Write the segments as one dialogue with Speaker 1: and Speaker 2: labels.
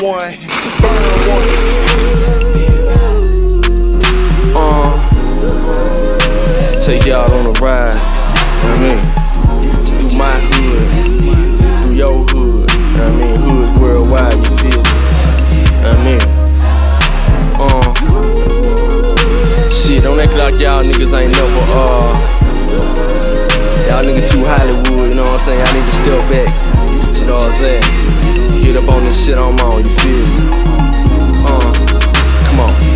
Speaker 1: one, burn one.
Speaker 2: Take y'all on a ride, you know what I mean? Through my hood, through your hood, you know what I mean? Hoods worldwide, you feel me? You know what I mean? Shit, don't act like y'all niggas ain't never, y'all niggas too Hollywood, you know what I'm saying? Y'all need to step back, you know what I'm saying? Get up on this shit I'm on, you feel me? Come on.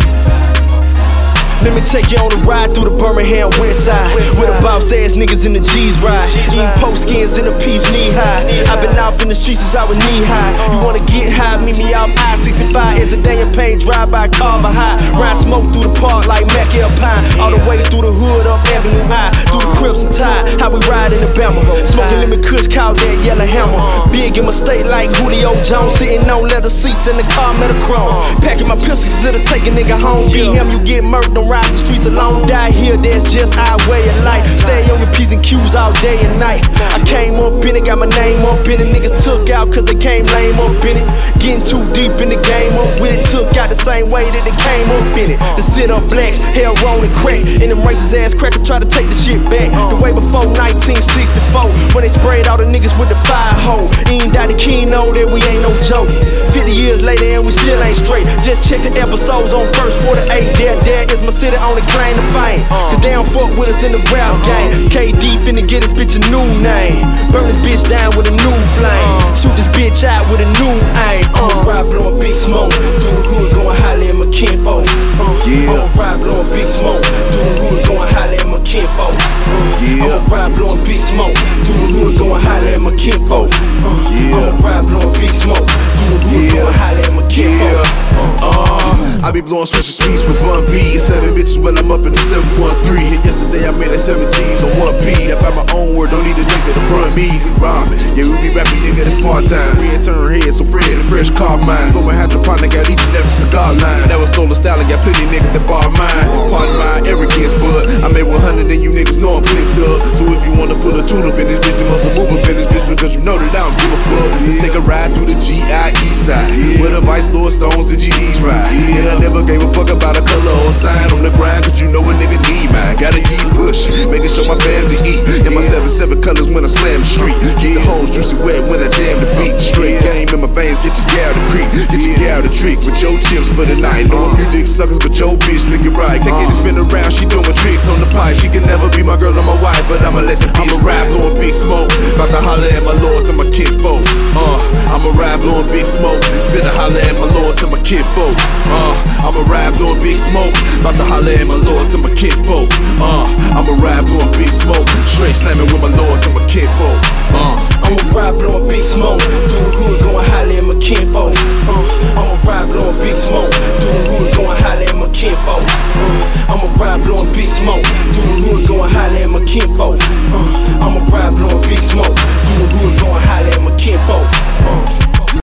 Speaker 1: Let me take you on a ride through the Birmingham west side, where the boss ass niggas in the G's ride, eating post skins in the peach knee high. I've been out in the streets since I was knee high. You wanna get high, meet me out I-65 as a day and pain drive by Carver High. Ride smoke through the park like Mac Alpine, all the way through the hood up Avenue High, through the Crips and Tide. How we ride in the Bama, smoking lemon kush, called that Yellow Hammer. Big in my state like Julio Jones, sitting on leather seats in the car Metachrome. Packing my pistols 'cause it'll take a nigga home. Be him, you get murdered. Don't ride the streets alone, die here, that's just our way of life. Stay on your P's and Q's all day and night. I came up in it, got my name up in it. Niggas took out 'cause they came lame up in it. Getting too deep in the game up with it. Took out the same way that they came up in it. The sit up blacks, hell roll and crack. And them racist ass crackers try to take the shit back. The way before 1964, when they sprayed all the niggas with the fire hole. Ain't Daddy King know that we ain't no joke. 50 years later and we still ain't straight. Just check the episodes on verse 48. There is my city on the claim to fame. Cause they don't fuck with us in the rap game. KD finna get his bitch a new name. Burn this bitch down with a new flame. Shoot this bitch out with a new aim. Ride blowing big smoke through the hood, going highly in my kinfolk. Ride blowing big smoke through the hood, going highly in my kinfolk. Ride blowing big smoke through the hood, going highly in my kinfolk. Ride blowing big smoke through the hood, going highly in my kinfolk.
Speaker 3: I be blowing special sweets with Bun B and 7 bitches when I'm up in the 713. And yesterday I made like 7 G's on 1P. I buy my own word, don't need a nigga to run me. We rhyming, yeah, we be rapping, nigga, that's part-time. Red turn head, so Fred and fresh car mine. Going hydroponic, got each and every cigar line. Never sold a style and got plenty niggas that bar mine. Part of my arrogance, but I made 100 and you niggas know I'm flipped up. So if you wanna put a tulip in this bitch, you must move up in this bitch because you know that I don't give a fuck. Let's take a ride through the GIE side, where the Vice Lord Stones and GDs ride. And I never gave a fuck about a color or sign on the grind, cause you know a nigga need mine. Gotta keep pushing, making sure my family eat. In my 7-7 colors when I slam the street. Keep the hoes juicy wet when I jam the beat. Straight game in my veins, get your gal to creep. Get your gal to trick with your chips for the night. Know a few dick suckers, but your bitch lick it right. Take it and spin around, she doing tricks on the pipe. She can never be my girl or my wife, but I'ma let the bitch ride blowing big smoke. About to holler at my lords and my kinfolk. I'ma ride blowing big smoke. Finna holler at my lords and my kinfolk. I'ma ride blowing big smoke. About to holler at my lords and my kinfolk. I'ma ride blowing big smoke. Straight slamming with my lords and my kinfolk.
Speaker 1: I'ma ride blowing big smoke through the hood, going highly in my kinfolk. I'ma ride blowing